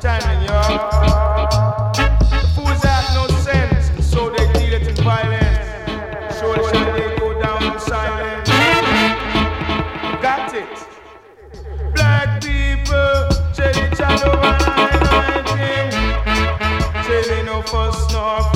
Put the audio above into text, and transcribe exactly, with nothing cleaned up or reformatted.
understanding, yo. The fools have no sense, and so they deal it in violence. Surely shall they go down in silence. Got it. Black people, Jelly Chad over nine nineteen. Jelly no fuss nor